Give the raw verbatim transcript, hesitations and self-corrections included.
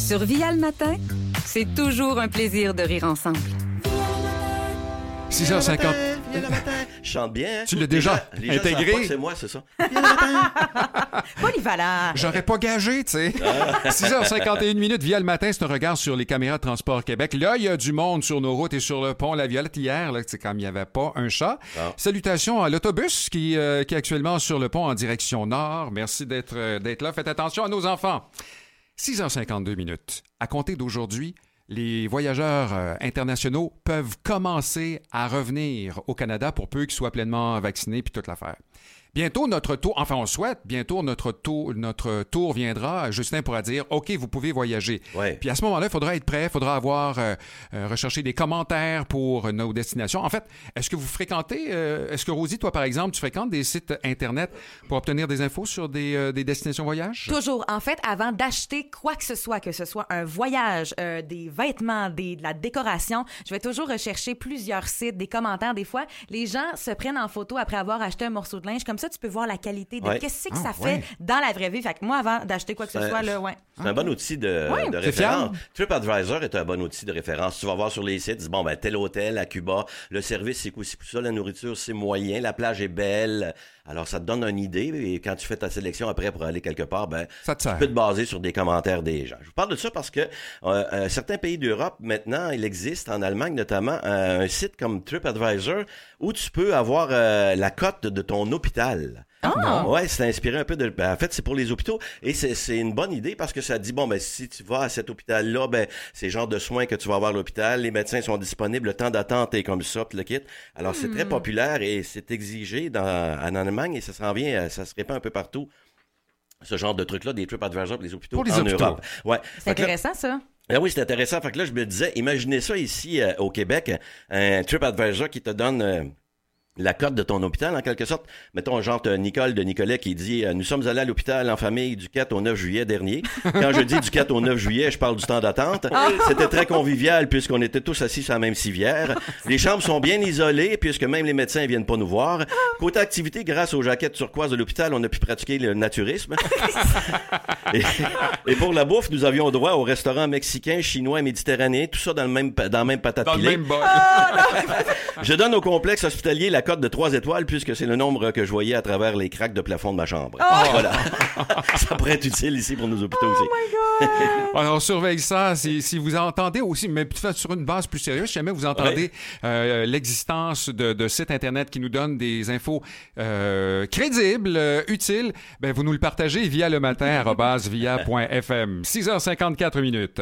Sur Via le matin, c'est toujours un plaisir de rire ensemble. six heures cinquante. Je chante bien. Hein? Tu l'as déjà les gens, les gens intégré? savent pas que c'est moi, c'est ça. Polyvalent. J'aurais pas gagé, tu sais. six heures cinquante et une minutes, Via le matin, c'est un regard sur les caméras de Transport Québec. Là, il y a du monde sur nos routes et sur le pont La Violette hier, là, c'est quand il n'y avait pas un chat. Ah. Salutations à l'autobus qui, euh, qui est actuellement sur le pont en direction nord. Merci d'être, euh, d'être là. Faites attention à nos enfants. six heures cinquante-deux minutes. À compter d'aujourd'hui, les voyageurs euh, internationaux peuvent commencer à revenir au Canada pour peu qu'ils soient pleinement vaccinés puis toute l'affaire. Bientôt, notre tour, enfin on souhaite, bientôt notre tour, notre tour viendra. Justin pourra dire, OK, vous pouvez voyager. Ouais. Puis à ce moment-là, il faudra être prêt, il faudra avoir euh, euh, recherché des commentaires pour nos destinations. En fait, est-ce que vous fréquentez, euh, est-ce que Rosie, toi par exemple, tu fréquentes des sites Internet pour obtenir des infos sur des, euh, des destinations voyage? Toujours. En fait, avant d'acheter quoi que ce soit, que ce soit un voyage, euh, des vêtements, des, de la décoration, je vais toujours rechercher plusieurs sites, des commentaires. Des fois, les gens se prennent en photo après avoir acheté un morceau de linge. Comme ça, tu peux voir la qualité de Ouais. qu'est-ce que Ah, ça ouais. fait dans la vraie vie. Fait que moi, avant d'acheter quoi que ce C'est- soit, là, ouais. C'est un bon outil de, Ouais, de c'est référence. fiable. TripAdvisor est un bon outil de référence. Tu vas voir sur les sites, dis, bon, ben, tel hôtel à Cuba, le service, c'est quoi, c'est ça, la nourriture, c'est moyen, la plage est belle. Alors, ça te donne une idée, et quand tu fais ta sélection après pour aller quelque part, ben, Ça te tu sert. peux te baser sur des commentaires des gens. Je vous parle de ça parce que euh, euh, certains pays d'Europe, maintenant, il existe, en Allemagne notamment, euh, un site comme TripAdvisor où tu peux avoir euh, la cote de ton hôpital. Ah! Ouais, c'est inspiré un peu de. Ben, en fait, c'est pour les hôpitaux et c'est, c'est une bonne idée parce que ça dit bon ben si tu vas à cet hôpital-là, ben c'est le genre de soins que tu vas avoir à l'hôpital. Les médecins sont disponibles, le temps d'attente est comme ça, puis le kit. Alors c'est très populaire et c'est exigé dans, en Allemagne et ça s'en vient, ça se répand un peu partout. Ce genre de truc-là, des TripAdvisor pour les hôpitaux Pour les en hôpitaux. Europe. Ouais. C'est Fait que là- intéressant, ça. ah oui, c'est intéressant. Fait que là, je me disais, imaginez ça ici euh, au Québec, un TripAdvisor qui te donne euh, la cote de ton hôpital, en quelque sorte. Mettons, genre, t'as Nicole de Nicolet qui dit euh, « Nous sommes allés à l'hôpital en famille du quatre au neuf juillet dernier. » Quand je dis du quatre au neuf juillet, je parle du temps d'attente. C'était très convivial puisqu'on était tous assis sur la même civière. Les chambres sont bien isolées puisque même les médecins viennent pas nous voir. Côté activité, grâce aux jaquettes turquoises de l'hôpital, on a pu pratiquer le naturisme. et, et pour la bouffe, nous avions droit au restaurant mexicain, chinois et méditerranéen, tout ça dans le même, pa- dans le même patate Dans le pilée. même bol. Je donne au complexe hospitalier la cote de trois étoiles puisque c'est le nombre que je voyais à travers les craques de plafond de ma chambre. Voilà. Ça pourrait être utile ici pour nos hôpitaux aussi. Alors, surveille ça. Si, si vous entendez aussi, mais peut-être sur une base plus sérieuse, si jamais vous entendez euh, l'existence de, de sites Internet qui nous donnent des infos euh, crédibles, euh, utiles, ben vous nous le partagez via le matin, arobase via point f m. six heures cinquante-quatre minutes.